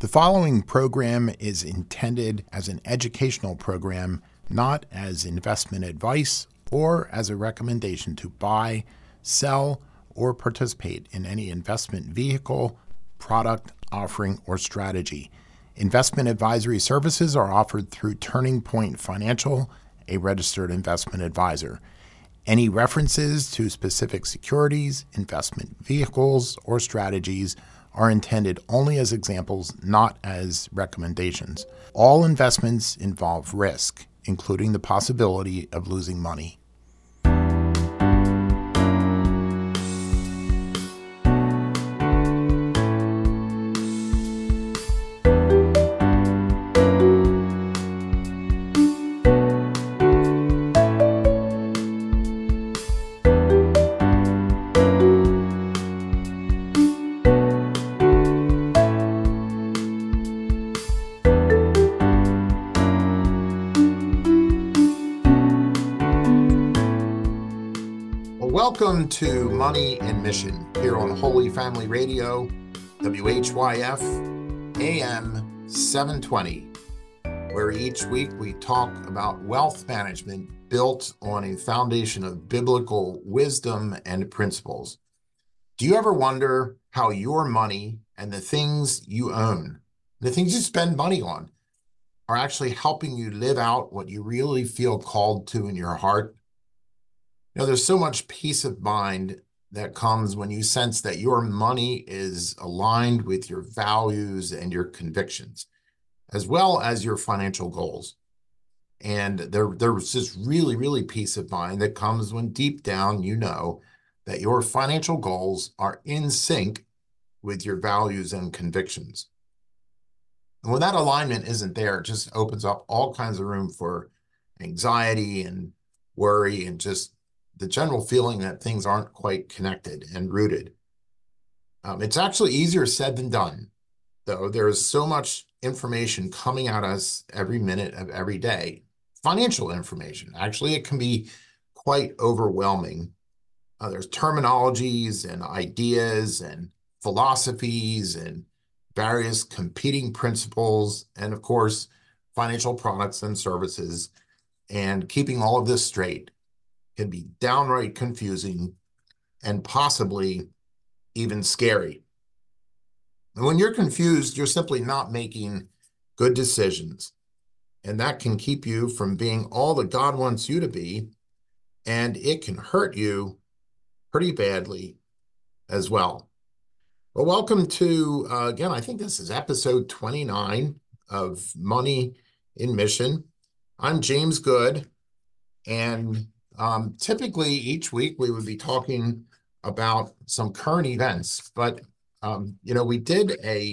The following program is intended as an educational program, not as investment advice or as a recommendation to buy, sell, or participate in any investment vehicle, product, offering, or strategy. Investment advisory services are offered through Turning Point Financial, a registered investment advisor. Any references to specific securities, investment vehicles, or strategies are intended only as examples, not as recommendations. All investments involve risk, including the possibility of losing money. Welcome to Money and Mission here on Holy Family Radio, WHYF, AM 720, where each week we talk about wealth management built on a foundation of biblical wisdom and principles. Do you ever wonder how your money and the things you own, the things you spend money on, are actually helping you live out what you really feel called to in your heart? You know, there's so much peace of mind that comes when you sense that your money is aligned with your values and your convictions, as well as your financial goals. And there's this really peace of mind that comes when deep down you know that your financial goals are in sync with your values and convictions. And when that alignment isn't there, it just opens up all kinds of room for anxiety and worry and just the general feeling that things aren't quite connected and rooted. It's actually easier said than done, though. There is so much information coming at us every minute of every day. Financial information. Actually, it can be quite overwhelming. There's terminologies and ideas and philosophies and various competing principles, and of course, financial products and services. And keeping all of this straight can be downright confusing and possibly even scary. And when you're confused, you're simply not making good decisions. And that can keep you from being all that God wants you to be. And it can hurt you pretty badly as well. Well, welcome to, again, I think this is episode 29 of Money in Mission. I'm James Good, and typically each week we would be talking about some current events, but we did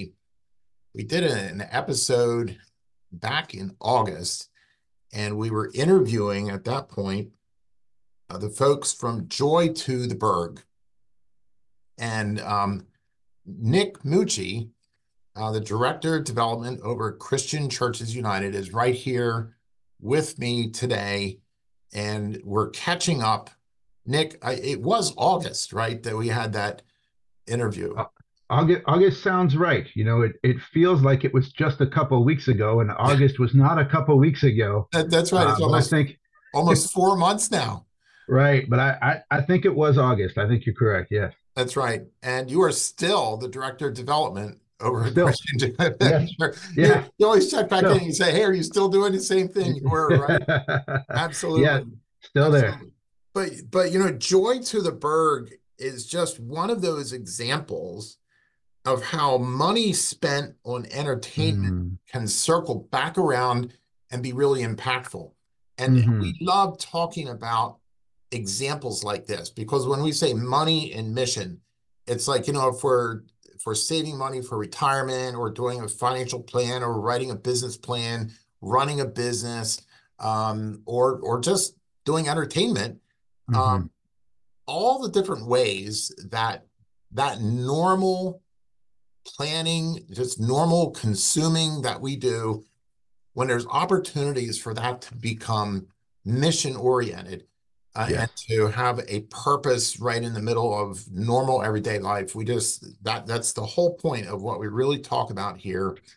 an episode back in August, and we were interviewing at that point the folks from Joy to the Berg, and Nick Mucci, the director of development over Christian Churches United, is right here with me today. And we're catching up. Nick, it was August, right, that we had that interview? August sounds right. You know, it feels like it was just a couple of weeks ago, and August was not a couple of weeks ago. That's right. It's But I think almost 4 months now. right. But I think it was August. I think you're correct. Yes. That's right. And you are still the director of development over at Still. Christian. Yes. You Yeah. always check back in Still. and you say, hey, are you still doing the same thing you were, right? Yeah. Absolutely. Still there. Absolutely. But Joy to the Berg is just one of those examples of how money spent on entertainment Mm. can circle back around and be really impactful. And Hmm. we love talking about examples like this, because when we say money and mission, it's like, if we're saving money for retirement or doing a financial plan or writing a business plan, running a business, or just doing entertainment, Hmm. um, all the different ways that normal planning, just normal consuming that we do, when there's opportunities for that to become mission oriented, and Yes. to have a purpose right in the middle of normal everyday life. That's the whole point of what we really talk about here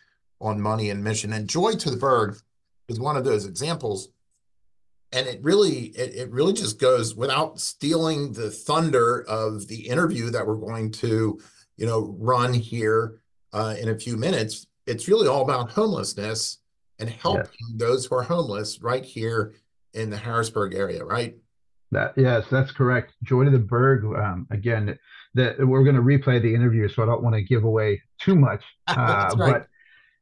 on money and mission. And Joy to the Berg is one of those examples. And it really just goes, without stealing the thunder of the interview that we're going to, run here in a few minutes. It's really all about homelessness and Yes. helping those who are homeless right here in the Harrisburg area, right? Yes, that's correct. Joy to the Berg. Again, that we're going to replay the interview, so I don't want to give away too much. That's right. But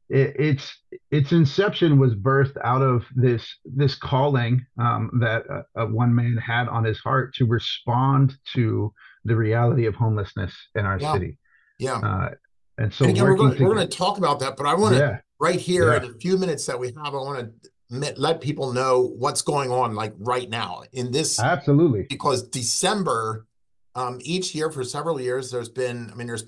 its inception was birthed out of this calling that one man had on his heart to respond to the reality of homelessness in our Yeah. city. Yeah. And so And again, we're working going together. to talk about that, but I want to, Yeah, right here in yeah, a few minutes that we have, I want to let people know what's going on like right now in this, absolutely. because December, each year for several years, there's been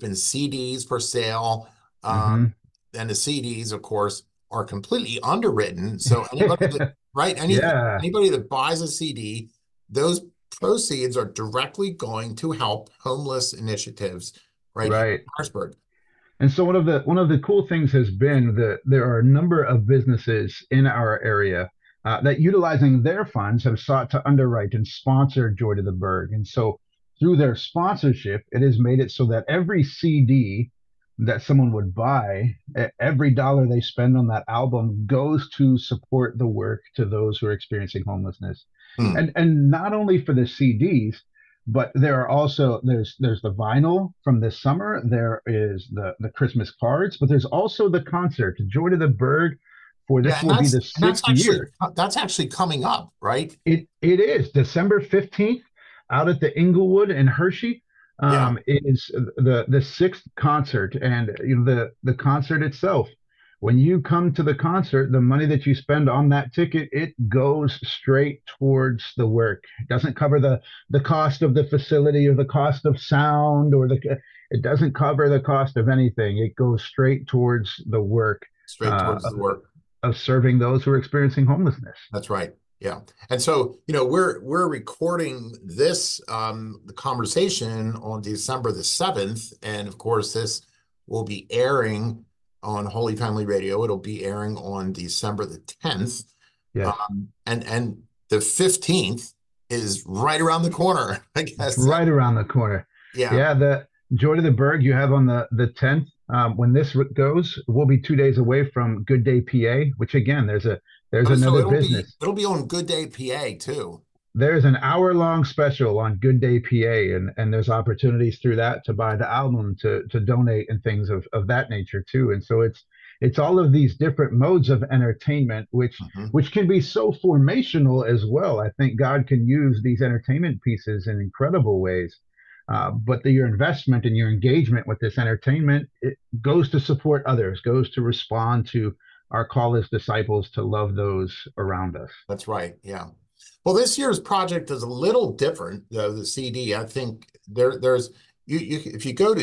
CDs for sale. Hmm. And the CDs, of course, are completely underwritten. So anybody that, right, Yeah, anybody that buys a CD, those proceeds are directly going to help homeless initiatives right here right. in Harrisburg. And so one of the cool things has been that there are a number of businesses in our area that, utilizing their funds, have sought to underwrite and sponsor Joy to the Berg. And so through their sponsorship, it has made it so that every CD that someone would buy, every dollar they spend on that album goes to support the work to those who are experiencing homelessness. Hmm. And not only for the CDs, but there are also there's the vinyl from this summer. There is the Christmas cards, but there's also the concert, Joy to the Berg, for Yeah, this will be the and that's sixth actually year. coming up, right? It is December 15th out at the Inglewood in Hershey. Yeah. Is the sixth concert, and the concert itself. When you come to the concert, the money that you spend on that ticket, it goes straight towards the work. It doesn't cover the cost of the facility or the cost of sound it doesn't cover the cost of anything. It goes straight towards the work Straight uh, towards the work. of serving those who are experiencing homelessness. That's right. Yeah. And so, we're recording this the conversation on December the 7th. And of course, this will be airing on Holy Family Radio. It'll be airing on December the 10th. Yes. And the 15th is right around the corner, I It's guess. right around the corner. Yeah. Yeah, the Joy to the Berg you have on the 10th. When this goes, we'll be 2 days away from Good Day PA, which again, there's Oh, so another it'll business. be on Good Day PA too. There's an hour-long special on Good Day PA, and there's opportunities through that to buy the album, to donate, and things of that nature too. And so it's all of these different modes of entertainment, which Mhm. which can be so formational as well. I think God can use these entertainment pieces in incredible ways. But your investment and your engagement with this entertainment, it goes to support others, goes to respond to our call as disciples to love those around us. That's right. Yeah. Well, this year's project is a little different, though, the CD. I think there's you if you go to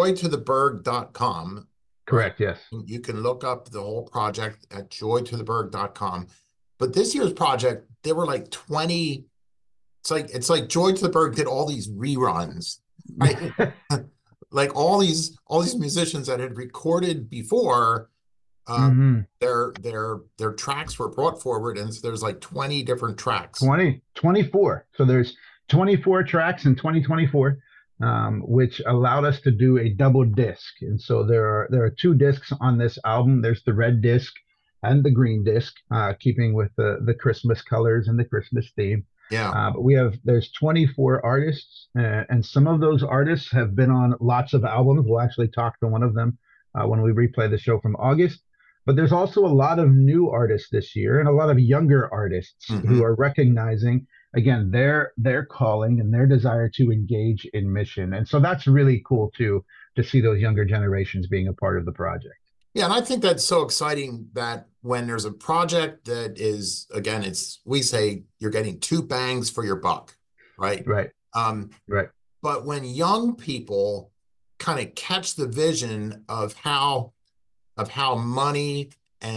joytotheberg.com, right? Correct. Yes. You can look up the whole project at joytotheberg.com. But this year's project, there were like 20, it's like Joy to the Berg did all these reruns, right? Like all these musicians that had recorded before, uh, Hmm. their tracks were brought forward, and so there's like 20 different tracks. 24. So there's 24 tracks in 2024, which allowed us to do a double disc. And so there are two discs on this album. There's the red disc and the green disc, keeping with the Christmas colors and the Christmas theme. Yeah. But there's 24 artists, and some of those artists have been on lots of albums. We'll actually talk to one of them when we replay the show from August. But there's also a lot of new artists this year and a lot of younger artists Hmm. who are recognizing again their calling and their desire to engage in mission. And so that's really cool too, to see those younger generations being a part of the project. Yeah, and I think that's so exciting that when there's a project that is, again, we say you're getting two bangs for your buck, right? Right, Um, right. but when young people kind of catch the vision of how money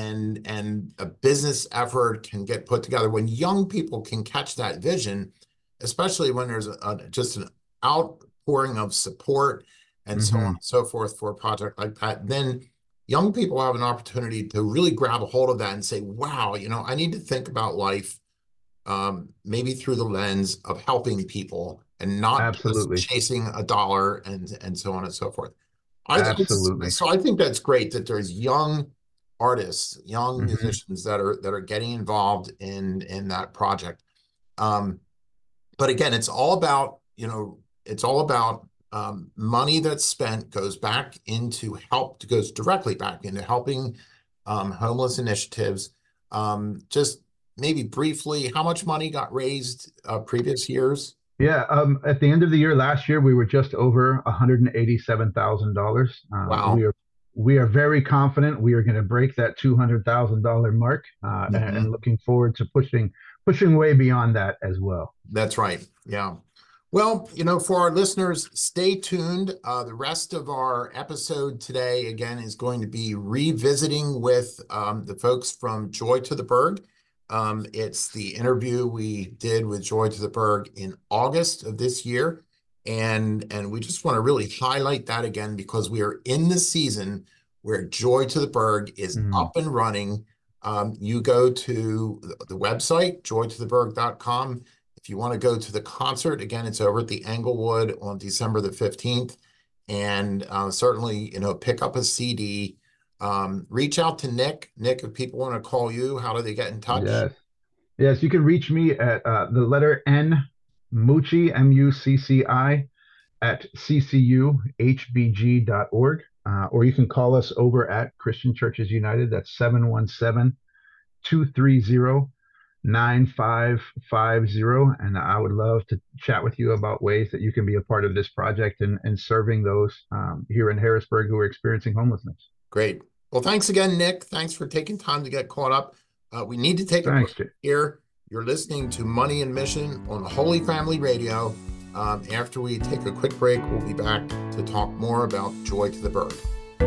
and a business effort can get put together, when young people can catch that vision, especially when there's just an outpouring of support and so on Hmm. and so forth for a project like that, then young people have an opportunity to really grab a hold of that and say, wow, I need to think about life maybe through the lens of helping people and not just Absolutely. chasing a dollar and so on and so forth. Absolutely. So I think that's great that there's young artists, young Hmm. musicians that are getting involved in that project. Um, but again, it's all about money that's spent goes directly back into helping homeless initiatives. Just maybe briefly, how much money got raised previous years? Yeah, at the end of the year last year, we were just over $187,000. Wow. We are very confident we are going to break that $200,000 mark, and Mhm. looking forward to pushing way beyond that as well. That's right. Yeah. Well, for our listeners, stay tuned. The rest of our episode today, again, is going to be revisiting with the folks from Joy to the Berg. It's the interview we did with Joy to the Berg in August of this year. And we just want to really highlight that again because we are in the season where Joy to the Berg is Mhm. up and running. You go to the website, joytotheberg.com. If you want to go to the concert, again, it's over at the Englewood on December the 15th. And certainly, pick up a CD. Reach out to Nick. Nick, if people want to call you, how do they get in touch? Yes. Yes, you can reach me at the letter N, Mucci, Mucci, at ccuhbg.org. Or you can call us over at Christian Churches United. That's 717-230-9550. And I would love to chat with you about ways that you can be a part of this project and serving those here in Harrisburg who are experiencing homelessness. Great. Well, thanks again, Nick. Thanks for taking time to get caught up. We need to take a break Thanks, Jay. here. You're listening to Money and Mission on Holy Family Radio. After we take a quick break, we'll be back to talk more about Joy to the Berg.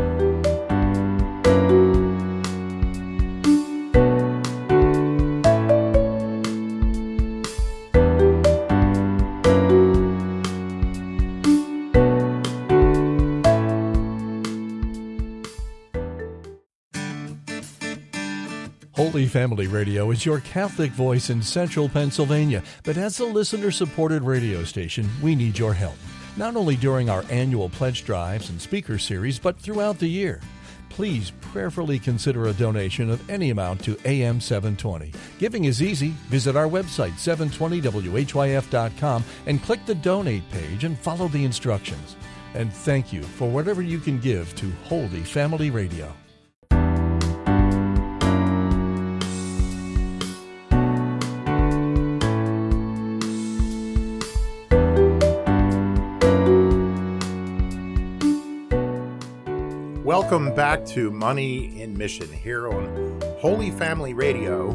Holy Family Radio is your Catholic voice in central Pennsylvania, but as a listener-supported radio station, we need your help, not only during our annual pledge drives and speaker series, but throughout the year. Please prayerfully consider a donation of any amount to AM 720. Giving is easy. Visit our website, 720whyf.com, and click the donate page and follow the instructions. And thank you for whatever you can give to Holy Family Radio. Welcome back to Money in Mission here on Holy Family Radio,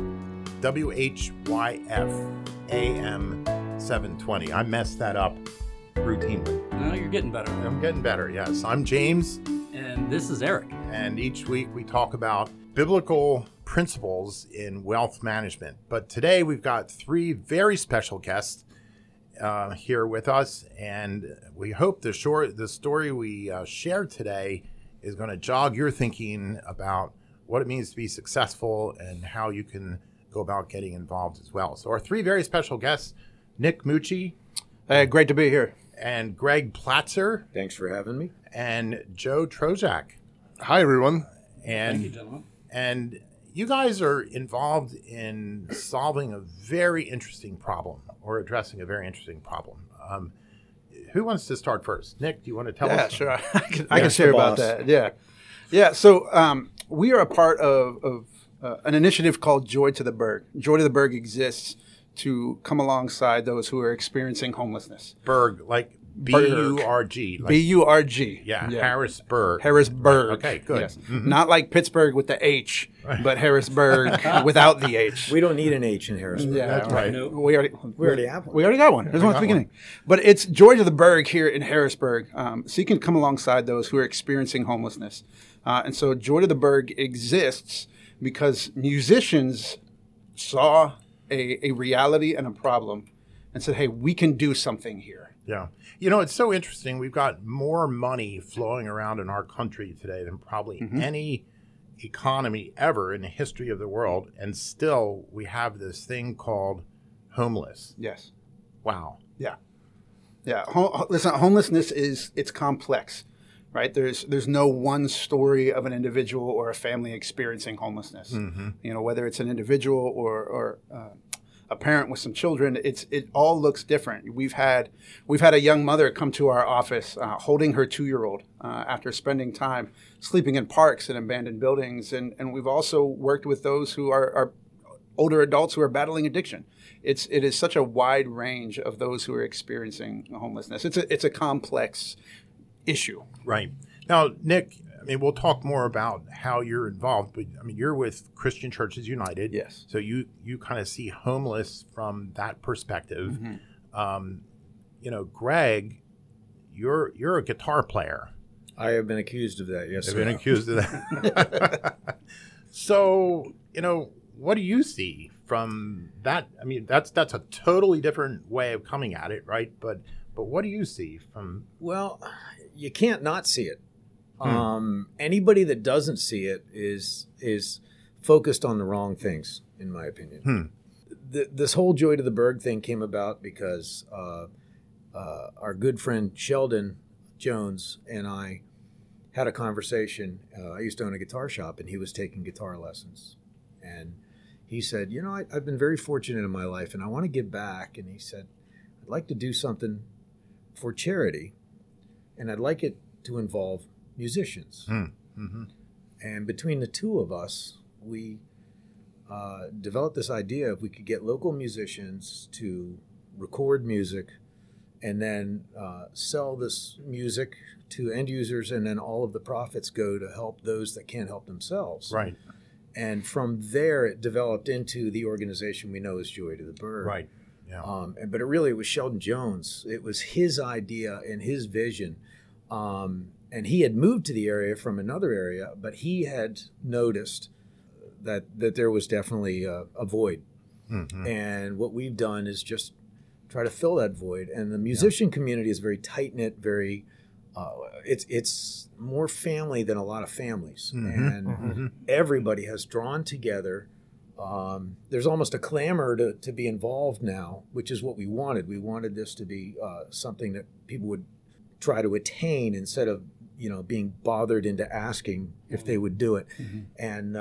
WHYF AM 720. I messed that up routinely. No, you're getting better. I'm getting better, yes. I'm James. And this is Eric. And each week we talk about biblical principles in wealth management. But today we've got three very special guests here with us. And we hope the story we shared today is going to jog your thinking about what it means to be successful and how you can go about getting involved as well. So our three very special guests, Nick Mucci. Great to be here. And Greg Platzer. Thanks for having me. And Joe Trojak. Hi, everyone. And, Thank you, gentlemen. And you guys are involved in solving a very interesting problem or addressing a very interesting problem. Who wants to start first? Nick, do you want to tell us? Yeah, sure. I can share about that. Yeah. So we are a part of an initiative called Joy to the Berg. Joy to the Berg exists to come alongside those who are experiencing homelessness. Berg, like B-U-R-G. Like, B-U-R-G. yeah, Harrisburg. Harrisburg. Right. Okay, good. Yes. Mm-hmm. Not like Pittsburgh with the H, but Harrisburg without the H. We don't need an H in Harrisburg. Yeah, That's right. No. We already have one. We already got one. There's one at the beginning. But it's Joy to the Berg here in Harrisburg, so you can come alongside those who are experiencing homelessness. And so Joy to the Berg exists because musicians saw a reality and a problem and said, hey, we can do something here. Yeah. You know, it's so interesting. We've got more money flowing around in our country today than probably any economy ever in the history of the world. And still, we have this thing called homeless. Yes. Wow. Yeah. Yeah. Listen, homelessness it's complex, right? There's no one story of an individual or a family experiencing homelessness. You know, whether it's an individual or a parent with some children, it all looks different. We've had a young mother come to our office holding her 2-year-old after spending time sleeping in parks and abandoned buildings, and we've also worked with those who are older adults who are battling addiction. It is such a wide range of those who are experiencing homelessness. It's a complex issue. Right. Now, Nick, I mean, we'll talk more about how you're involved, but I mean, you're with Christian Churches United. Yes. So you kind of see homeless from that perspective. You know, Greg, you're a guitar player. I have been accused of that. Yes, I've sir. been accused of that. So, you know, what do you see from that? I mean, that's a totally different way of coming at it, right? But what do you see from? Well, you can't not see it. Anybody that doesn't see it is focused on the wrong things, in my opinion. This whole Joy to the Berg thing came about because our good friend Sheldon Jones and I had a conversation. I used to own a guitar shop, and he was taking guitar lessons. And he said, you know, I've been very fortunate in my life, and I want to give back. And he said, I'd like to do something for charity, and I'd like it to involve musicians. And between the two of us, we developed this idea if we could get local musicians to record music and then sell this music to end users, and then all of the profits go to help those that can't help themselves. Right. And from there, it developed into the organization we know as Joy to the Berg. Right. Yeah. But it was Sheldon Jones. It was his idea and his vision. And he had moved to the area from another area, but he had noticed that there was definitely a void. And what we've done is just try to fill that void. And the musician community is very tight-knit, very it's more family than a lot of families. And everybody has drawn together. There's almost a clamor to be involved now, which is what we wanted. We wanted this to be something that people would try to attain instead of, you know, being bothered into asking if they would do it. And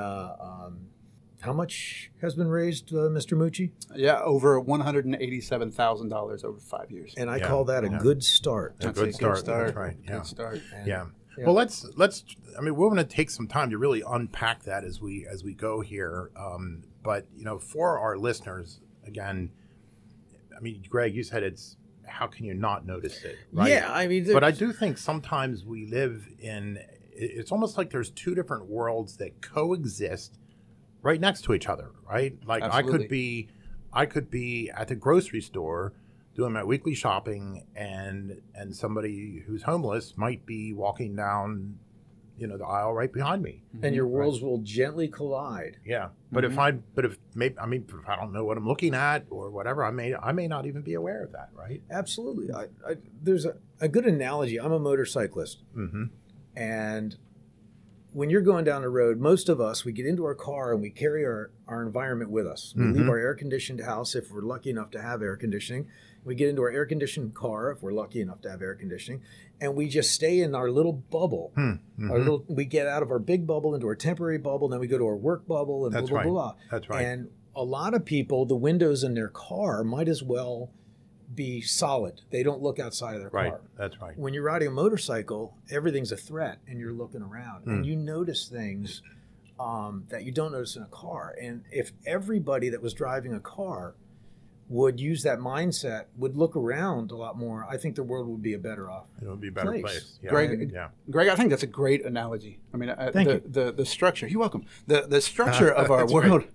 how much has been raised, Mr. Mucci? Yeah, over $187,000 over 5 years. And I call that a good start. A good start. That's right. Yeah. Good start. Yeah. Well, let's. I mean, we're going to take some time to really unpack that as we go here. But you know, for our listeners, again, I mean, Greg, you said it's how can you not notice it? Right? Yeah, I mean, but I do think sometimes we live in. It's almost like there's two different worlds that coexist right next to each other, right? Like Absolutely. I could be at the grocery store doing my weekly shopping, and somebody who's homeless might be walking down, you know, the aisle right behind me. And your worlds will gently collide. Yeah, but if I don't know what I'm looking at or whatever, I may not even be aware of that, right? Absolutely. There's a good analogy. I'm a motorcyclist, and when you're going down the road, most of us, we get into our car and we carry our environment with us. We leave our air-conditioned house if we're lucky enough to have air conditioning. We get into our air-conditioned car if we're lucky enough to have air conditioning. And we just stay in our little bubble. We get out of our big bubble into our temporary bubble, then we go to our work bubble and That's blah, blah, right. blah. That's right. And a lot of people, the windows in their car might as well be solid. They don't look outside of their Right. car. That's right. When you're riding a motorcycle, everything's a threat, and you're looking around, and you notice things that you don't notice in a car. And if everybody that was driving a car would use that mindset, would look around a lot more, I think the world would be a better off. It would be a better place. Yeah. Greg, I think that's a great analogy. I mean, Thank you. the structure. You're welcome. The structure of our world.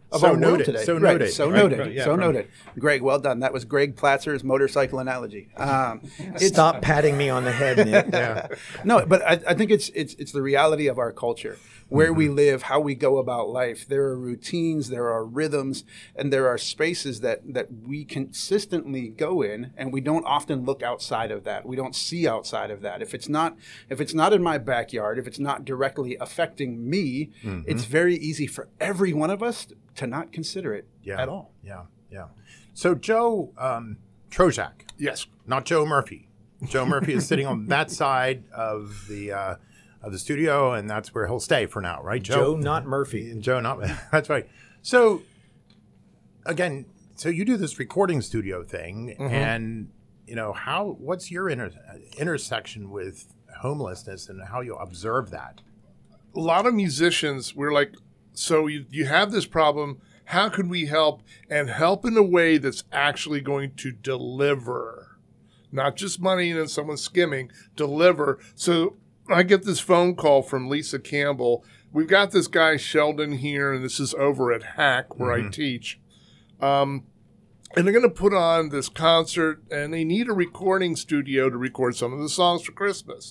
of So our world noted, today. so Right, noted. So Right, noted. right, yeah, So from- noted. Greg, well done. That was Greg Platzer's motorcycle analogy. Stop patting me on the head, Nick. Yeah. No, but I think it's the reality of our culture, where we live, how we go about life. There are routines, there are rhythms, and there are spaces that we consistently go in, and we don't often look outside of that. We don't see outside of that. If it's not in my backyard, if it's not directly affecting me, it's very easy for every one of us to not consider it at all. Yeah. So Joe Trojak, Yes. not Joe Murphy. Joe Murphy is sitting on that side of the studio, and that's where he'll stay for now, right, Joe? Joe, not Murphy. Joe, not that's right. So again, so you do this recording studio thing, and what's your intersection with homelessness and how you observe that? A lot of musicians, we're like, so you have this problem. How can we help? And help in a way that's actually going to deliver, not just money and then someone skimming, deliver. So I get this phone call from Lisa Campbell. We've got this guy Sheldon here, and this is over at Hack where I teach. And they're going to put on this concert, and they need a recording studio to record some of the songs for Christmas.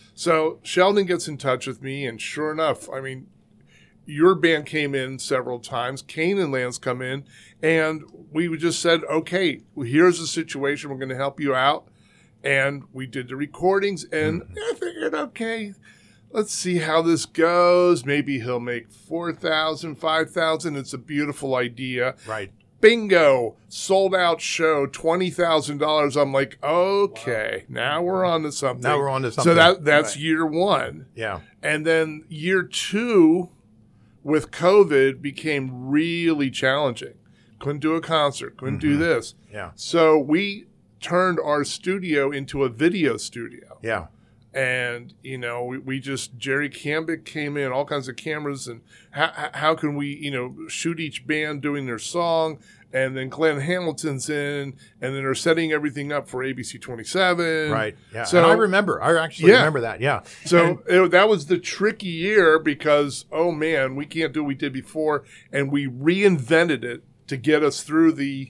So Sheldon gets in touch with me, and sure enough, I mean, your band came in several times. Canaan Land's come in, and we just said, okay, well, here's the situation. We're going to help you out. And we did the recordings, and I figured, okay, let's see how this goes. Maybe he'll make $4,000, $5,000. It's a beautiful idea. Right. Bingo, sold out show, $20,000. I'm like, okay, now we're on to something. Now we're on to something. So that's year one. Yeah. And then year two with COVID became really challenging. Couldn't do a concert, couldn't do this. Yeah. So we turned our studio into a video studio. Yeah. And, we just, Jerry Cambick came in, all kinds of cameras, and how can we, shoot each band doing their song, and then Glenn Hamilton's in, and then they're setting everything up for ABC 27. Right. Yeah. So and I actually remember that. Yeah. So that was the tricky year because, oh man, we can't do what we did before, and we reinvented it to get us through the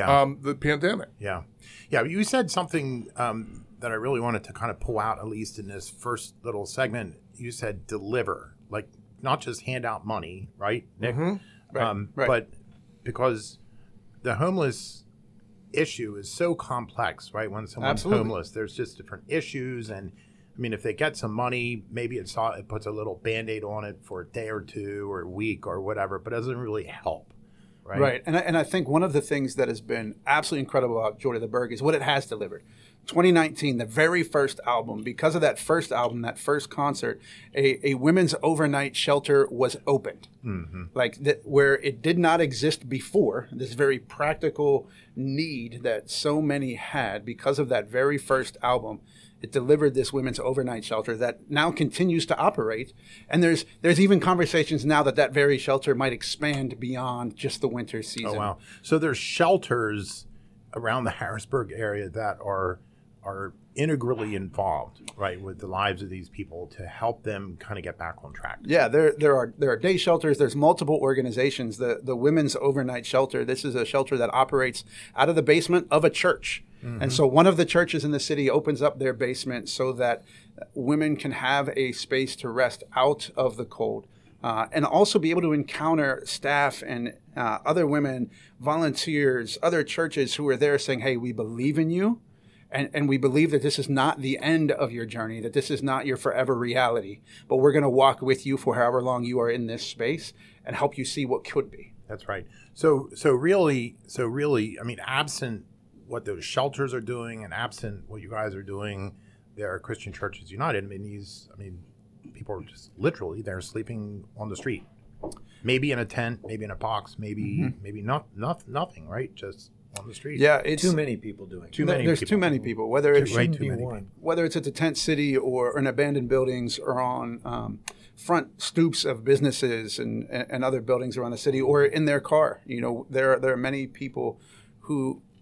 pandemic. Yeah. Yeah. You said something that I really wanted to kind of pull out, at least in this first little segment. You said deliver, like not just hand out money, right, Nick? Right. But because the homeless issue is so complex, right? When someone's homeless, there's just different issues. And I mean, if they get some money, maybe it puts a little Band-Aid on it for a day or two or a week or whatever, but it doesn't really help. Right. And I think one of the things that has been absolutely incredible about Joy to the Berg is what it has delivered. 2019, the very first album, because of that first album, that first concert, a women's overnight shelter was opened. Where it did not exist before, this very practical need that so many had because of that very first album. It delivered this women's overnight shelter that now continues to operate. And there's even conversations now that very shelter might expand beyond just the winter season. Oh, wow. So there's shelters around the Harrisburg area that are integrally involved, right, with the lives of these people to help them kind of get back on track. Yeah, there are day shelters. There's multiple organizations. The Women's Overnight Shelter, this is a shelter that operates out of the basement of a church. And so one of the churches in the city opens up their basement so that women can have a space to rest out of the cold. And also be able to encounter staff and other women, volunteers, other churches who are there saying, hey, we believe in you. And we believe that this is not the end of your journey, that this is not your forever reality, but we're going to walk with you for however long you are in this space and help you see what could be. That's right. So really, I mean, absent what those shelters are doing and absent what you guys are doing, there are Christian Churches United. I mean, people are just literally, they're sleeping on the street, maybe in a tent, maybe in a box, maybe nothing, right? Just on the street. Yeah, it's too many people doing it. There's too many people. Whether it's Whether it's at the tent city or in abandoned buildings or on front stoops of businesses and other buildings around the city or in their car. There are many people who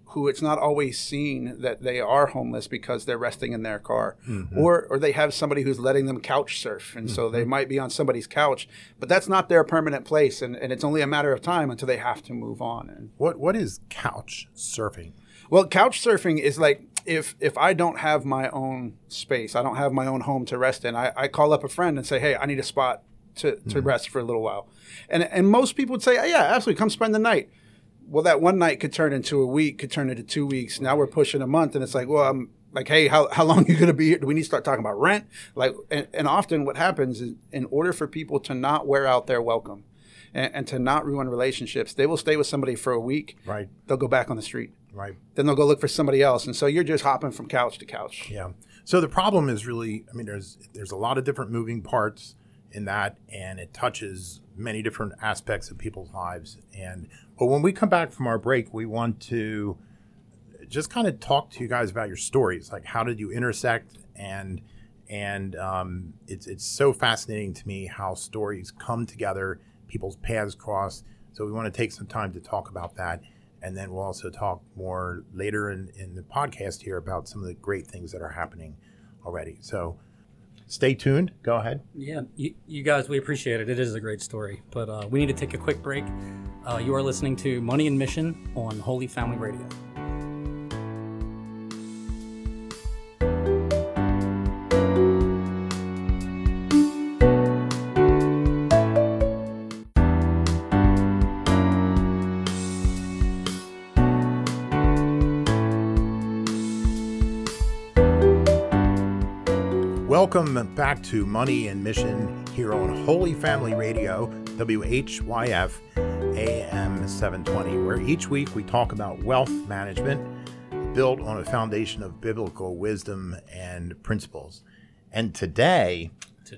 who it's not always seen that they are homeless because they're resting in their car, Mm-hmm. or they have somebody who's letting them couch surf, and so they might be on somebody's couch, but that's not their permanent place, and it's only a matter of time until they have to move on. And What is couch surfing? well, couch surfing is like if I don't have my own space, I don't have my own home to rest in, I call up a friend and say, hey, I need a spot to rest for a little while. And most people would say, oh, yeah, absolutely, come spend the night. Well, that one night could turn into a week, could turn into 2 weeks. Now we're pushing a month, and it's like, well, I'm like, hey, how long are you going to be here? Do we need to start talking about rent? Like, and often what happens is, in order for people to not wear out their welcome and to not ruin relationships, they will stay with somebody for a week. Right. They'll go back on the street. Right. Then they'll go look for somebody else. And so you're just hopping from couch to couch. Yeah. So the problem is really, I mean, there's a lot of different moving parts in that, and it touches many different aspects of people's lives. But when we come back from our break, we want to just kind of talk to you guys about your stories. Like, how did you intersect? And it's so fascinating to me how stories come together, people's paths cross. So we want to take some time to talk about that. And then we'll also talk more later in the podcast here about some of the great things that are happening already. So stay tuned. Go ahead. Yeah, you guys, we appreciate it. It is a great story, but we need to take a quick break. You are listening to Money and Mission on Holy Family Radio. Welcome back to Money and Mission here on Holy Family Radio, WHYF AM 720, where each week we talk about wealth management built on a foundation of biblical wisdom and principles. And today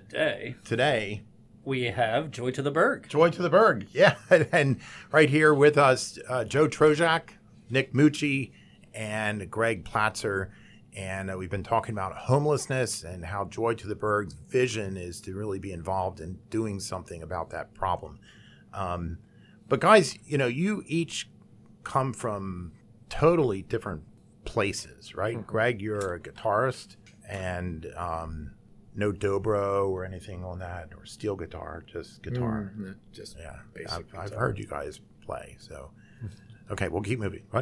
We have Joy to the Berg. Joy to the Berg, yeah. And right here with us, Joe Trojak, Nick Mucci, and Greg Platzer. And we've been talking about homelessness and how Joy to the Berg's vision is to really be involved in doing something about that problem. But guys, you each come from totally different places, right? Mm-hmm. Greg, you're a guitarist, and no dobro or anything on that, or steel guitar, just guitar. Just basic. I've heard you guys play, so. Okay, we'll keep moving. What?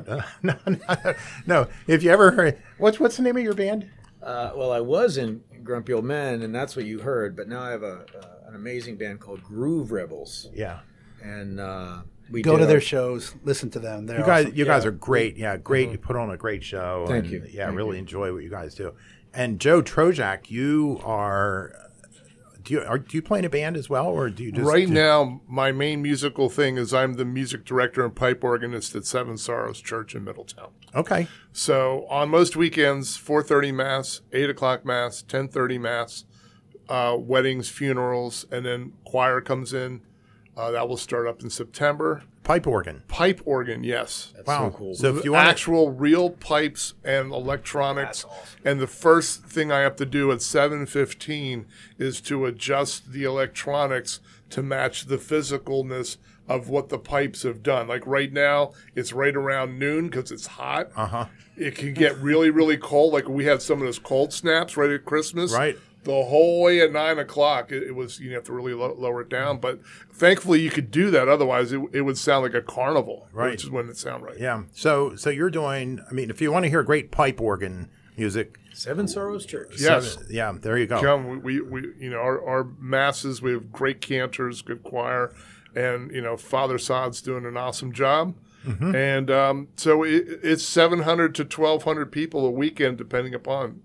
No. If you ever heard, what's the name of your band? Well, I was in Grumpy Old Men, and that's what you heard. But now I have an amazing band called Groove Rebels. Yeah, and we go to their shows, listen to them. They're awesome. You guys are great. Yeah, great. Mm-hmm. You put on a great show. Thank you. Yeah, really enjoy what you guys do. And Joe Trojak, you are. Do you play in a band as well, or do you just now? My main musical thing is I'm the music director and pipe organist at Seven Sorrows Church in Middletown. Okay. So on most weekends, 4:30 mass, 8 o'clock mass, 10:30 mass, weddings, funerals, and then choir comes in. That will start up in September. Pipe organ. Pipe organ, yes. That's so cool. So if you want actual real pipes and electronics, awesome. And the first thing I have to do at 7:15 is to adjust the electronics to match the physicalness of what the pipes have done. Like right now, it's right around noon because it's hot. Uh-huh. It can get really, really cold. Like we had some of those cold snaps right at Christmas. Right. The whole way at 9 o'clock, it was, you have to really lower it down. But thankfully, you could do that. Otherwise, it would sound like a carnival, right? Which is when it sound right. Yeah. So you're doing. I mean, if you want to hear great pipe organ music, Seven Sorrows Church. Yes. Yeah. There you go. Come, we our masses. We have great cantors, good choir, and Father Saad's doing an awesome job. Mm-hmm. And so it's 700 to 1,200 people a weekend, depending upon.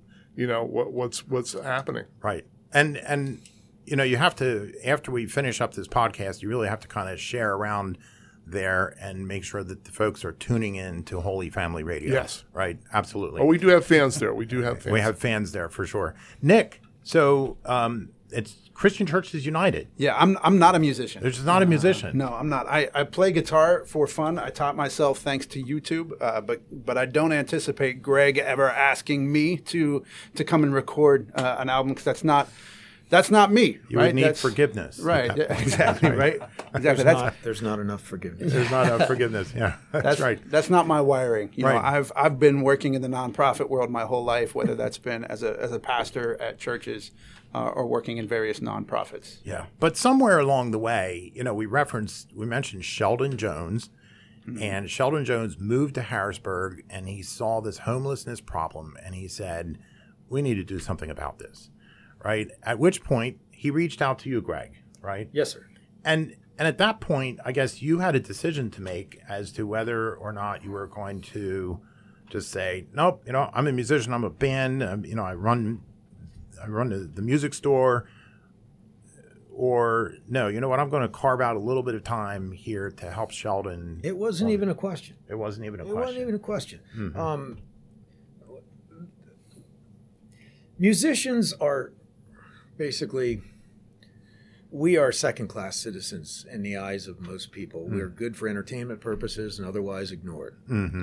What's happening. Right. And you have to, after we finish up this podcast, you really have to kind of share around there and make sure that the folks are tuning in to Holy Family Radio. Yes. Right. Absolutely. Oh, we do have fans there. We have fans there for sure. Nick, so it's Christian Churches United. Yeah, I'm not a musician. There's not a musician. No, I'm not. I play guitar for fun. I taught myself thanks to YouTube, but I don't anticipate Greg ever asking me to come and record an album, because That's not me. You right? would need forgiveness. Right. Exactly. Right. Exactly. There's not enough forgiveness. There's not enough forgiveness. Yeah, that's right. That's not my wiring. You know, Right. I've been working in the nonprofit world my whole life, whether that's been as a pastor at churches or working in various nonprofits. Yeah, but somewhere along the way, you know, we mentioned Sheldon Jones, and Sheldon Jones moved to Harrisburg, and he saw this homelessness problem, and he said, "We need to do something about this." Right? At which point he reached out to you, Greg. Right? Yes, sir. And at that point, I guess you had a decision to make as to whether or not you were going to just say, "Nope, you know, I'm a musician, I'm a band, you know, I run the music store," or no, you know what, I'm going to carve out a little bit of time here to help Sheldon. It wasn't even a question. It wasn't even a It question. wasn't even a question. Musicians are basically, we are second-class citizens in the eyes of most people. We're good for entertainment purposes and otherwise ignored.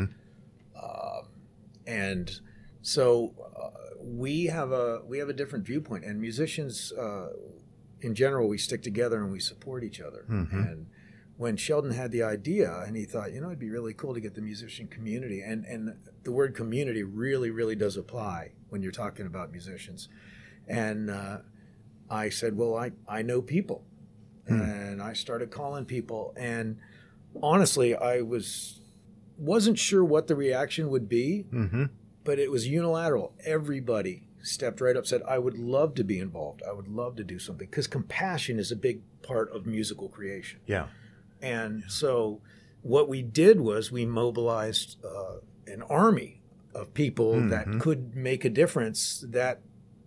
And so we have a different viewpoint. And musicians, in general, we stick together and we support each other. And when Sheldon had the idea, and he thought, you know, it'd be really cool to get the musician community, and the word community really, really does apply when you're talking about musicians. And I said, well, I know people. And I started calling people. And honestly, I wasn't sure what the reaction would be, but it was unilateral. Everybody stepped right up, said, I would love to be involved. I would love to do something. Because compassion is a big part of musical creation. Yeah. And so what we did was we mobilized an army of people that could make a difference, that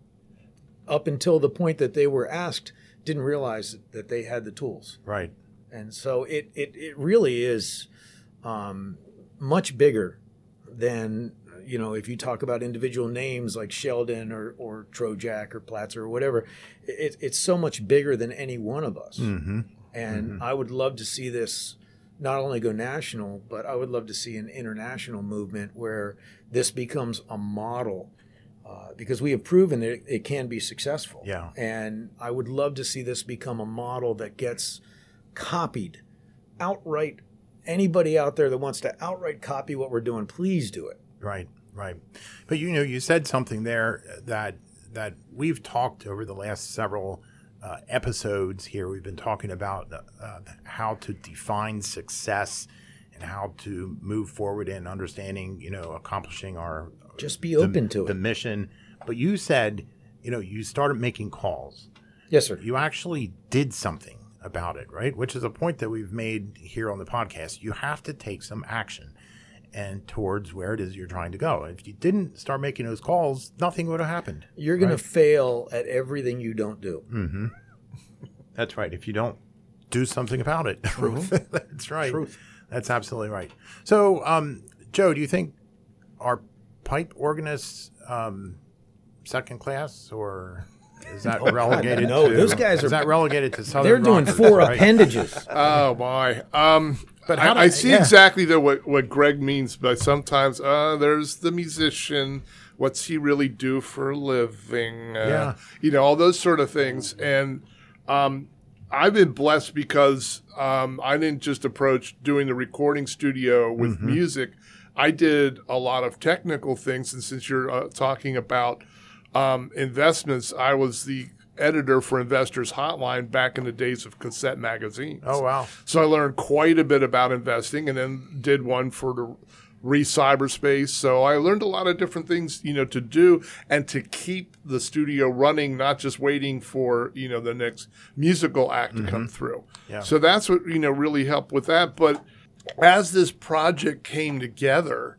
up until the point that they were asked, didn't realize that they had the tools. Right. And so it really is much bigger than, you know, if you talk about individual names like Sheldon or Trojack or Platzer or whatever, it's so much bigger than any one of us. And I would love to see this not only go national, but I would love to see an international movement where this becomes a model, because we have proven that it can be successful. Yeah. And I would love to see this become a model that gets copied outright. Anybody out there that wants to outright copy what we're doing, please do it. Right. Right. But, you know, you said something there that we've talked over the last several episodes here. We've been talking about how to define success and how to move forward in understanding, you know, accomplishing our just be open to the mission. But you said, you know, you started making calls. Yes, sir. You actually did something about it, right? Which is a point that we've made here on the podcast. You have to take some action and towards where it is you're trying to go. If you didn't start making those calls, nothing would have happened. You're going to fail at everything you don't do. That's right. If you don't do something about it. Truth. That's right. Truth. That's absolutely right. So, Joe, do you think our pipe organists second class, or is that relegated no, to... those guys is that relegated to Southern They're doing rockers, 4 right? appendages. Oh my! But I see exactly what Greg means, but sometimes there's the musician. What's he really do for a living? You know, all those sort of things. And I've been blessed because I didn't just approach doing the recording studio with music. I did a lot of technical things. And since you're talking about investments, I was the editor for Investors Hotline back in the days of cassette magazines. Oh, wow. So I learned quite a bit about investing, and then did one for the re-cyberspace. So I learned a lot of different things, you know, to do and to keep the studio running, not just waiting for, you know, the next musical act to come through. Yeah. So that's what, you know, really helped with that. But as this project came together,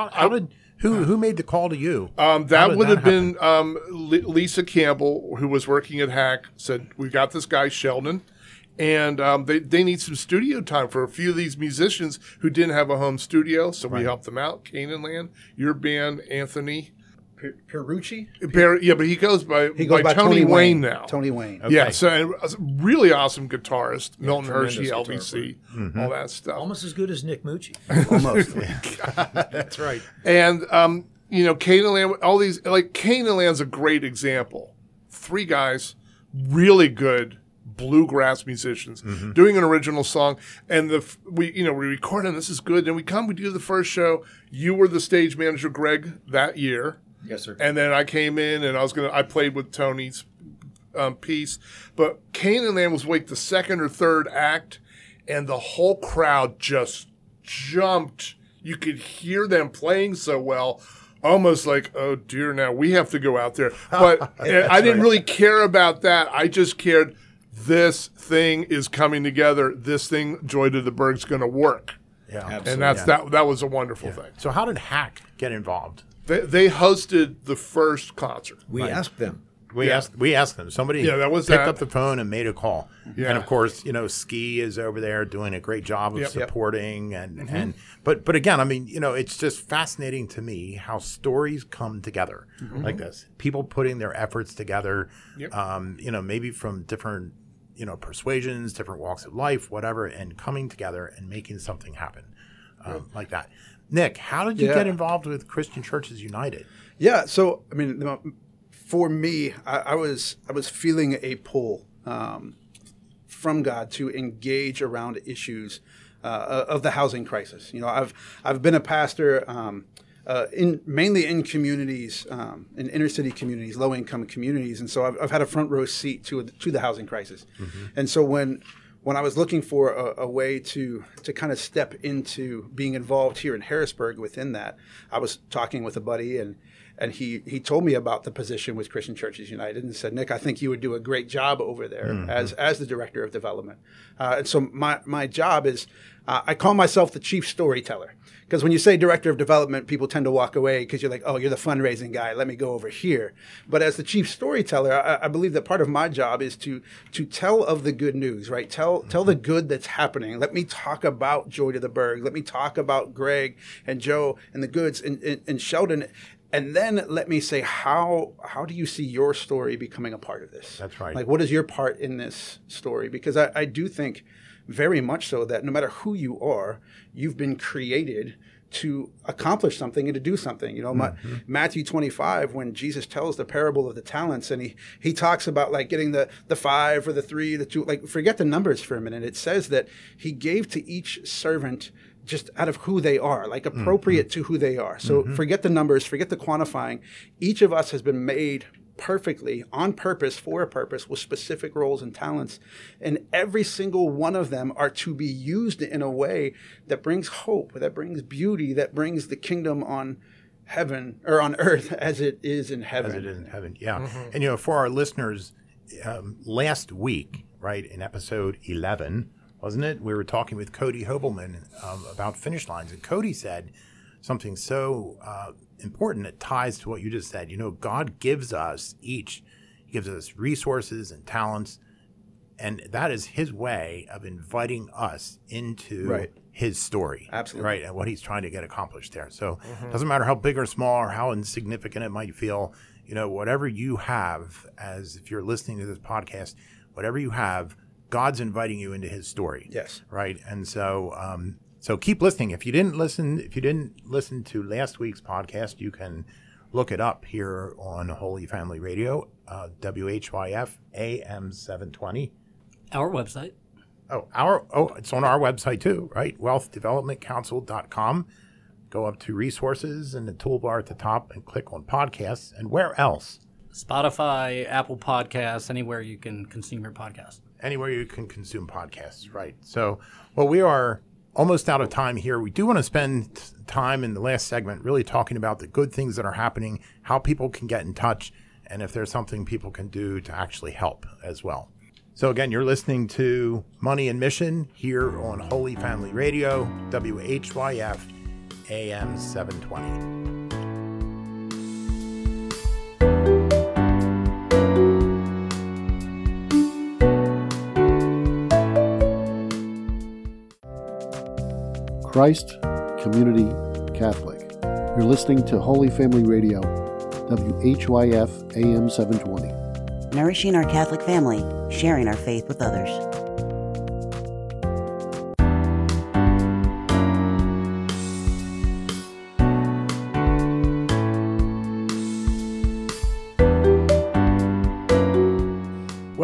Who made the call to you? that would have been Lisa Campbell, who was working at Hack, said, we got this guy, Sheldon, and they need some studio time for a few of these musicians who didn't have a home studio, so we helped them out. Canaan Land, your band, Anthony. Pierucci? Yeah, but he goes by Tony Wayne now. Tony Wayne. Okay. Yeah, so and a really awesome guitarist, Milton Hershey, tremendous LBC, all that stuff. Almost as good as Nick Mucci. Almost. That's right. And, you know, Canaan Land, all these, like Canaan Land's a great example. 3 guys, really good bluegrass musicians doing an original song, and we record, and this is good, and we do the first show. You were the stage manager, Greg, that year. Yes, sir. And then I came in, and I played with Tony's piece, but Canaan Land was like the second or third act, and the whole crowd just jumped. You could hear them playing so well, almost like, oh dear, now we have to go out there. But I didn't really care about that. I just cared, this thing is coming together. This thing, Joy to the Berg's going to work. Yeah, absolutely. And that was a wonderful thing. So how did Hack get involved? They hosted the first concert. We asked them. We asked them. Somebody picked up the phone and made a call. Yeah. And of course, Ski is over there doing a great job of supporting but again, I mean, it's just fascinating to me how stories come together like this. People putting their efforts together, maybe from different persuasions, different walks of life, whatever, and coming together and making something happen like that. Nick, how did you get involved with Christian Churches United? Yeah, so I mean, for me, I was feeling a pull from God to engage around issues of the housing crisis. I've been a pastor mainly in communities, in inner city communities, low income communities, and so I've had a front row seat to the housing crisis. And so when I was looking for a way to kind of step into being involved here in Harrisburg within that, I was talking with a buddy, and he told me about the position with Christian Churches United and said, Nick, I think you would do a great job over there as the director of development. And so my job is, I call myself the chief storyteller. Because when you say director of development, people tend to walk away because you're like, oh, you're the fundraising guy. Let me go over here. But as the chief storyteller, I believe that part of my job is to tell of the good news, right? Tell the good that's happening. Let me talk about Joy to the Berg. Let me talk about Greg and Joe and the goods and Sheldon. And then let me say, how do you see your story becoming a part of this? That's right. Like, what is your part in this story? Because I do think very much so that no matter who you are, you've been created to accomplish something and to do something. Matthew 25, when Jesus tells the parable of the talents, and he talks about like getting the 5 or the 3, the 2, like forget the numbers for a minute. It says that he gave to each servant just out of who they are, like appropriate to who they are. So forget the numbers, forget the quantifying. Each of us has been made perfectly, on purpose, for a purpose, with specific roles and talents. And every single one of them are to be used in a way that brings hope, that brings beauty, that brings the kingdom on heaven, or on earth as it is in heaven. As it is in heaven, yeah. And for our listeners, last week, right, in episode 11, wasn't it? We were talking with Cody Hobelman about finish lines, and Cody said something so important that ties to what you just said. God gives us each, he gives us resources and talents, and that is his way of inviting us into his story. Absolutely. Right, and what he's trying to get accomplished there. So it doesn't matter how big or small or how insignificant it might feel, whatever you have, as if you're listening to this podcast, whatever you have, God's inviting you into his story. Yes. Right. And so so keep listening. If you didn't listen to last week's podcast, you can look it up here on Holy Family Radio, WHYF AM 720. Our website. It's on our website too, right? wealthdevelopmentcouncil.com. Go up to resources in the toolbar at the top and click on podcasts. And where else? Spotify, Apple Podcasts, anywhere you can consume your podcast. Anywhere you can consume podcasts, right? So, well, we are almost out of time here. We do want to spend time in the last segment really talking about the good things that are happening, how people can get in touch, and if there's something people can do to actually help as well. So again, you're listening to Money and Mission here on Holy Family Radio, WHYF AM 720. Christ Community Catholic. You're listening to Holy Family Radio, WHYF AM 720. Nourishing our Catholic family, sharing our faith with others.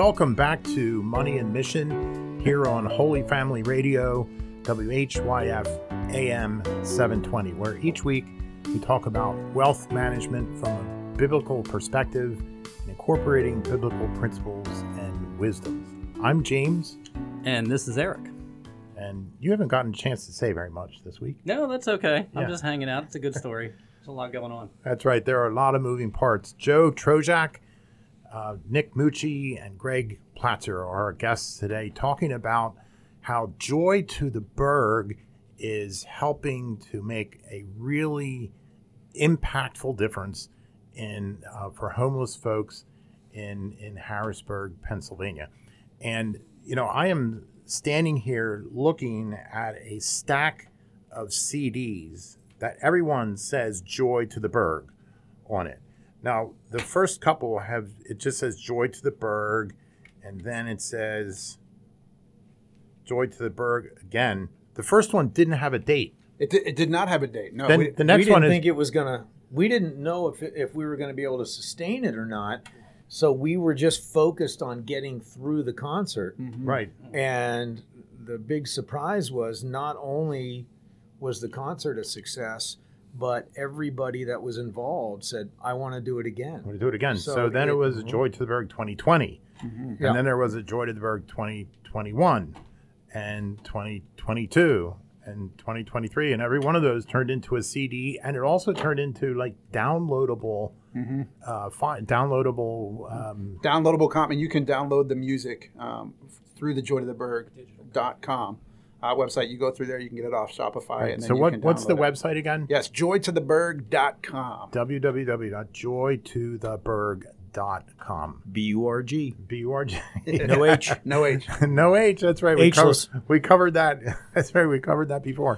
welcome back to Money and Mission here on Holy Family Radio, WHYF AM 720, where each week we talk about wealth management from a biblical perspective and incorporating biblical principles and wisdom. I'm James. And this is Eric. And you haven't gotten a chance to say very much this week. No, that's okay. Yeah. I'm just hanging out. It's a good story. There's a lot going on. That's right. There are a lot of moving parts. Joe Trojak, Nick Mucci, and Greg Platzer are our guests today, talking about how Joy to the Berg is helping to make a really impactful difference in for homeless folks in Harrisburg, Pennsylvania. And, you know, I am standing here looking at a stack of CDs that everyone says Joy to the Berg on it. Now, the first couple it just says Joy to the Berg, and then it says Joy to the Berg again. The first one didn't have a date. It did not have a date. No, then the next one think it was gonna. We didn't know if we were going to be able to sustain it or not. So we were just focused on getting through the concert. Mm-hmm. Right. And the big surprise was not only was the concert a success, but everybody that was involved said, I want to do it again. I want to do it again. So then it was a Joy to the Berg 2020. Mm-hmm. And then there was a Joy to the Berg 2021 and 2022 and 2023. And every one of those turned into a CD. And it also turned into like downloadable downloadable content. You can download the music through the joytotheberg.com website. You go through there, you can get it off Shopify. Right. And then so what's the website again? Yes, joytotheberg.com. www.joytotheberg.com. B-U-R-G. B-U-R-G. No H. No H. No H. That's right. We covered that. That's right. We covered that before.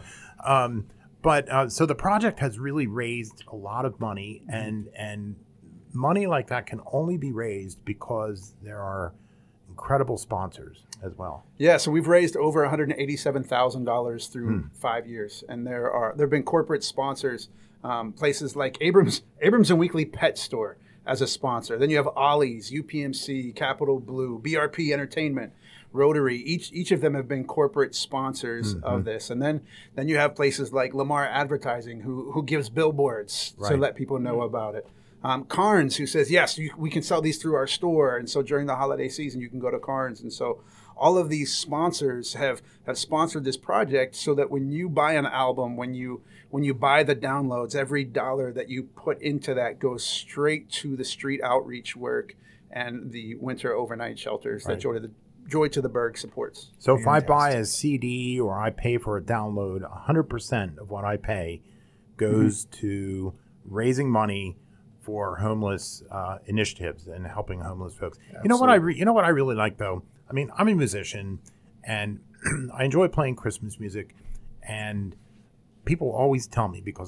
But so the project has really raised a lot of money, and money like that can only be raised because there are incredible sponsors as well. Yeah, so we've raised over $187,000 through 5 years, and there have been corporate sponsors, places like Abrams and Weekly Pet Store as a sponsor. Then you have Ollie's, UPMC, Capital Blue, BRP Entertainment, Rotary. Each of them have been corporate sponsors of this, and then you have places like Lamar Advertising, who gives billboards to let people know about it. Carnes, who says, yes, we can sell these through our store. And so during the holiday season, you can go to Carnes. And so all of these sponsors have sponsored this project so that when you buy an album, when you buy the downloads, every dollar that you put into that goes straight to the street outreach work and the winter overnight shelters that Joy to the Berg supports. So if I buy a CD or I pay for a download, 100% of what I pay goes to raising money for homeless initiatives and helping homeless folks. Absolutely. You know what I really like though? I mean, I'm a musician and I enjoy playing Christmas music, and people always tell me, because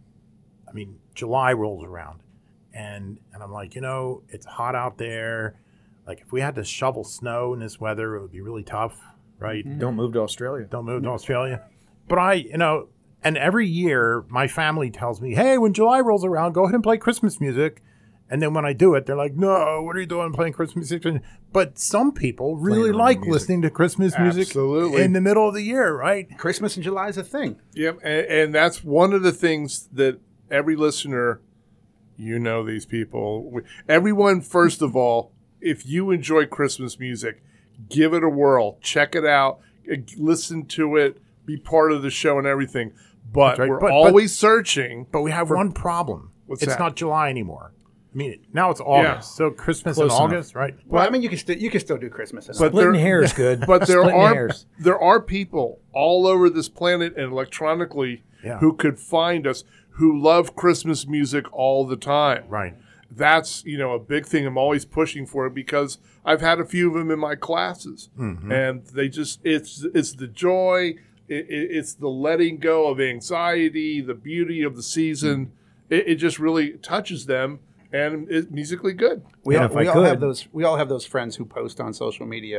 July rolls around and I'm like, it's hot out there. Like if we had to shovel snow in this weather, it would be really tough, right? Mm-hmm. Don't move to Australia. But and every year, my family tells me, hey, when July rolls around, go ahead and play Christmas music. And then when I do it, they're like, no, what are you doing playing Christmas music? But some people really like listening to Christmas music in the middle of the year, right? Christmas in July is a thing. Yep, and that's one of the things that every listener, these people, everyone, first of all, if you enjoy Christmas music, give it a whirl. Check it out. Listen to it. Be part of the show and everything. But we're always searching. But we have one problem. It's not July anymore. I mean, now it's August. Yeah. So Christmas in August, right? Well, you can still do Christmas. Splitting hairs good. But there are people all over this planet and electronically who could find us who love Christmas music all the time. Right. That's, a big thing. I'm always pushing for it because I've had a few of them in my classes. Mm-hmm. And they just, it's the joy, it's the letting go of anxiety, the beauty of the season. Mm-hmm. It just really touches them, and it's musically good. We all have those friends who post on social media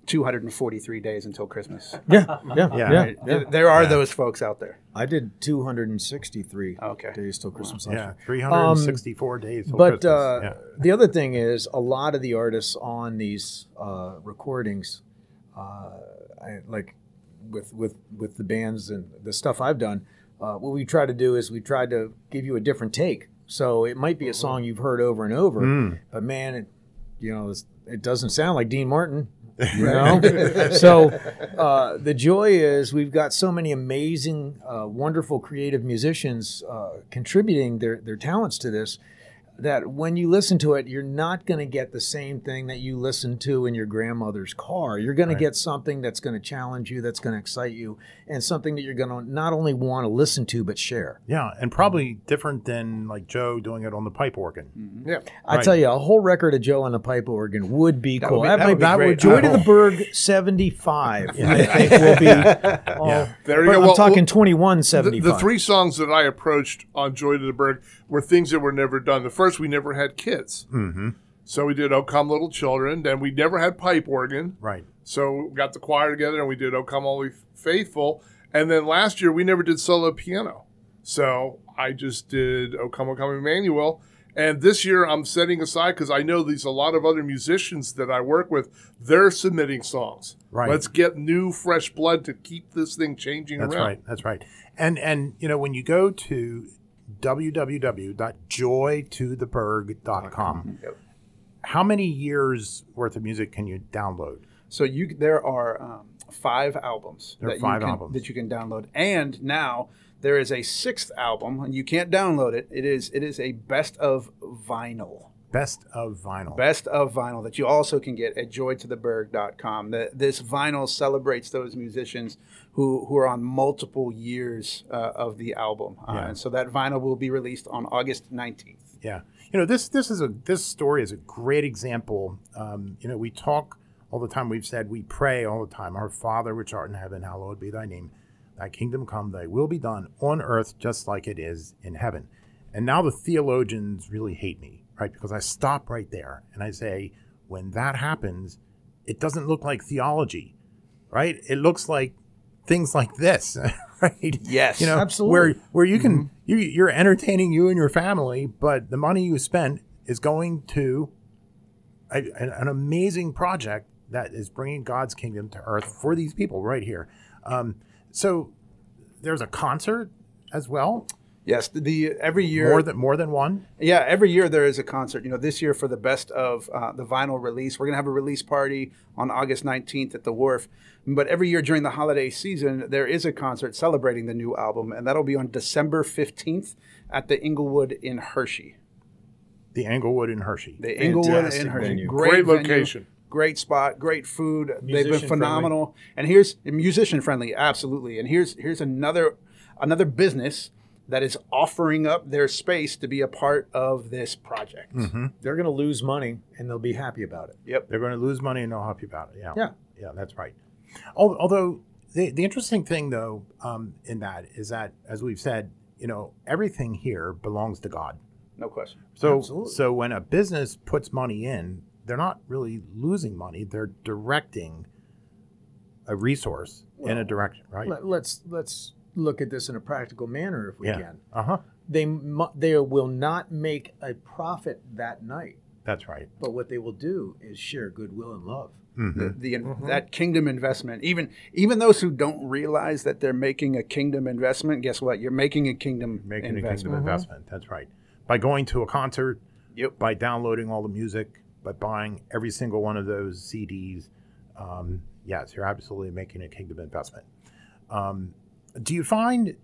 243 days until Christmas. Yeah. There are those folks out there. I did 263 days till Christmas. Yeah, 364 days till but Christmas. The other thing is, a lot of the artists on these recordings, like with the bands and the stuff I've done, what we try to do is we try to give you a different take. So it might be a song you've heard over and over, but man, it doesn't sound like Dean Martin. So the joy is we've got so many amazing, wonderful, creative musicians contributing their talents to this, that when you listen to it, you're not going to get the same thing that you listened to in your grandmother's car. You're going to get something that's going to challenge you, that's going to excite you, and something that you're going to not only want to listen to, but share. Yeah, and probably different than like Joe doing it on the pipe organ. Yeah, I tell you, a whole record of Joe on the pipe organ would be cool. That would be great. Joy to the Berg 75, I think will be. There you go. I'm talking 2175. The three songs that I approached on Joy to the Berg were things that were never done. The first, we never had kids. Mm-hmm. So we did "O Come Little Children." Then we never had pipe organ. Right. So we got the choir together and we did "O Come All Ye Faithful." And then last year we never did solo piano. So I just did "O Come, Emmanuel." And this year I'm setting aside, because I know there's a lot of other musicians that I work with, they're submitting songs. Right. Let's get new, fresh blood to keep this thing changing around. That's right. And when you go to www.joytotheberg.com, how many years worth of music can you download? So there are 5 albums that you can download, and now there is a 6th album, and you can't download it. It is a best of vinyl. Best of vinyl that you also can get at joytotheberg.com. This vinyl celebrates those musicians who are on multiple years of the album, and so that vinyl will be released on August 19th. Yeah, this story is a great example. We talk all the time. We've said, we pray all the time. Our Father which art in heaven, hallowed be thy name. Thy kingdom come, thy will be done on earth just like it is in heaven. And now the theologians really hate me, right? Because I stop right there and I say, when that happens, it doesn't look like theology, right? It looks like things like this, right? Yes, absolutely. Where you can, you're entertaining you and your family, but the money you spent is going to an amazing project that is bringing God's kingdom to earth for these people right here. So there's a concert as well. Yes, every year more than one. Yeah, every year there is a concert. This year for the best of the vinyl release, we're gonna have a release party on August 19th at the Wharf. But every year during the holiday season, there is a concert celebrating the new album, and that'll be on December 15th at the Inglewood in Hershey. The Inglewood in Hershey. The Inglewood in Hershey. Great location. Great spot, great food. They've been phenomenal. And here's musician friendly, absolutely. And here's another business that is offering up their space to be a part of this project. Mm-hmm. They're going to lose money and they'll be happy about it. Yep. They're going to lose money and they'll happy about it. Yeah, that's right. Although the interesting thing though in that is that, as we've said, everything here belongs to God. No question. So when a business puts money in, they're not really losing money. They're directing a resource in a direction, right? Let's look at this in a practical manner if we can. Uh-huh. They will not make a profit that night. That's right. But what they will do is share goodwill and love. Mm-hmm. That kingdom investment. Even those who don't realize that they're making a kingdom investment, guess what? You're making a kingdom investment. That's right. By going to a concert, yep. By downloading all the music, by buying every single one of those CDs, yes, you're absolutely making a kingdom investment. Do you find,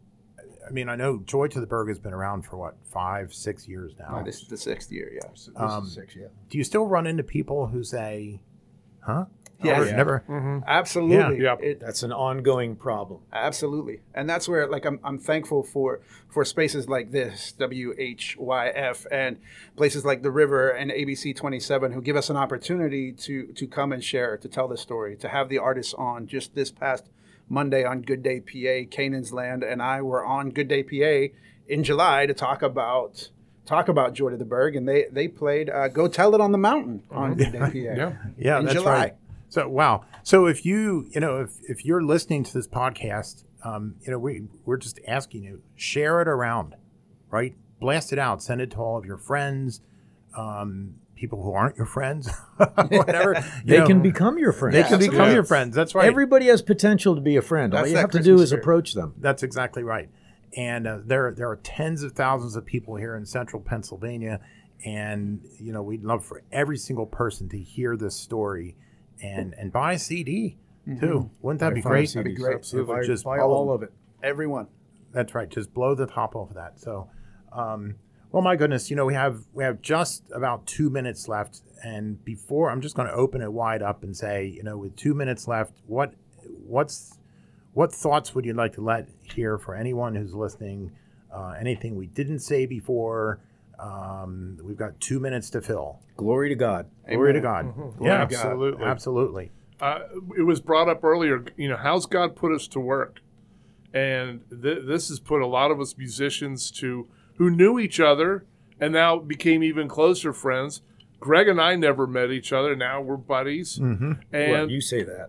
I know Joy to the Berg has been around for 5-6 years now. This is the 6th year, yeah. This is 6, yeah. Do you still run into people who say, huh? Yeah, never. Mm-hmm. Absolutely. Yeah. That's an ongoing problem. Absolutely. And that's where I'm thankful for spaces like this, WHYF, and places like The River and ABC 27 who give us an opportunity to come and share, to tell the story, to have the artists on. Just this past Monday on Good Day PA, Canaan's Land and I were on Good Day PA in July to talk about Joy to the Berg, and they played Go Tell It on the Mountain on Good Day PA. Yeah, in that's July. right. So, wow. So if if you're listening to this podcast, we're just asking you, share it around, right? Blast it out. Send it to all of your friends, people who aren't your friends, whatever. They can become your friends. They can become your friends. That's right. Everybody has potential to be a friend. All you have to do is approach them. That's exactly right. And there are tens of thousands of people here in central Pennsylvania. And, we'd love for every single person to hear this story and buy a CD too. Wouldn't that be great? That'd be great. Absolutely. Just buy all of it. Everyone. That's right. Just blow the top off of that. So, well, my goodness, we have just about 2 minutes left. And before, I'm just going to open it wide up and say, with 2 minutes left, what thoughts would you like to hear for anyone who's listening? Anything we didn't say before? We've got 2 minutes to fill. Glory to God. Glory to God. Mm-hmm. Yeah, absolutely. Absolutely. It was brought up earlier, how's God put us to work? And this has put a lot of us musicians who knew each other and now became even closer friends. Greg and I never met each other. Now we're buddies. Mm-hmm. And well, you say that.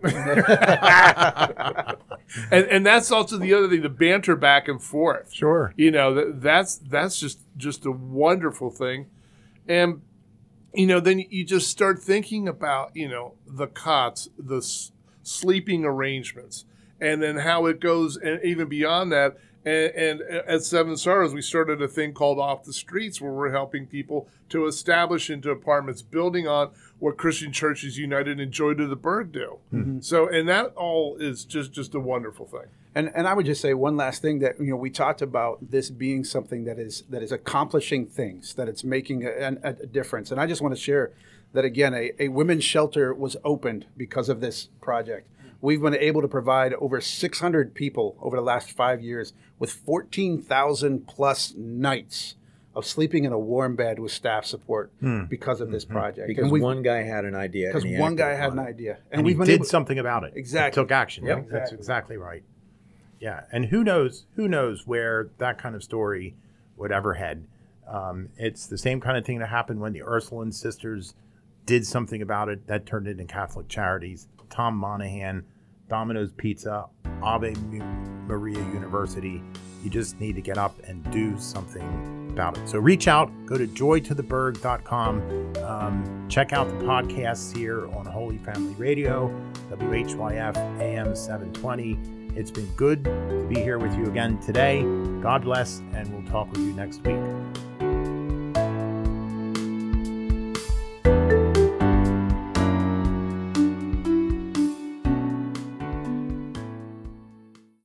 and that's also the other thing, the banter back and forth. Sure. That's just a wonderful thing. And, then you just start thinking about, the cots, the sleeping arrangements, and then how it goes, and even beyond that. And at Seven Sorrows, we started a thing called Off the Streets, where we're helping people to establish into apartments, building on what Christian Churches United and Joy to the Berg do. Mm-hmm. So, and that all is just a wonderful thing. And I would just say one last thing that, we talked about this being something that is accomplishing things, that it's making a difference. And I just want to share that, again, a women's shelter was opened because of this project. We've been able to provide over 600 people over the last 5 years with 14,000 plus nights of sleeping in a warm bed with staff support because of this project. Because one guy had an idea. Because one guy had an idea. And we did something about it. Exactly. Took action. Yep. Right? That's exactly right. Yeah. And who knows where that kind of story would ever head. It's the same kind of thing that happened when the Ursuline sisters did something about it. That turned into Catholic Charities. Tom Monahan, Domino's Pizza, Ave Maria University. You just need to get up and do something about it. So reach out, go to joytotheberg.com. Check out the podcasts here on Holy Family Radio, WHYF AM 720. It's been good to be here with you again today. God bless, and we'll talk with you next week.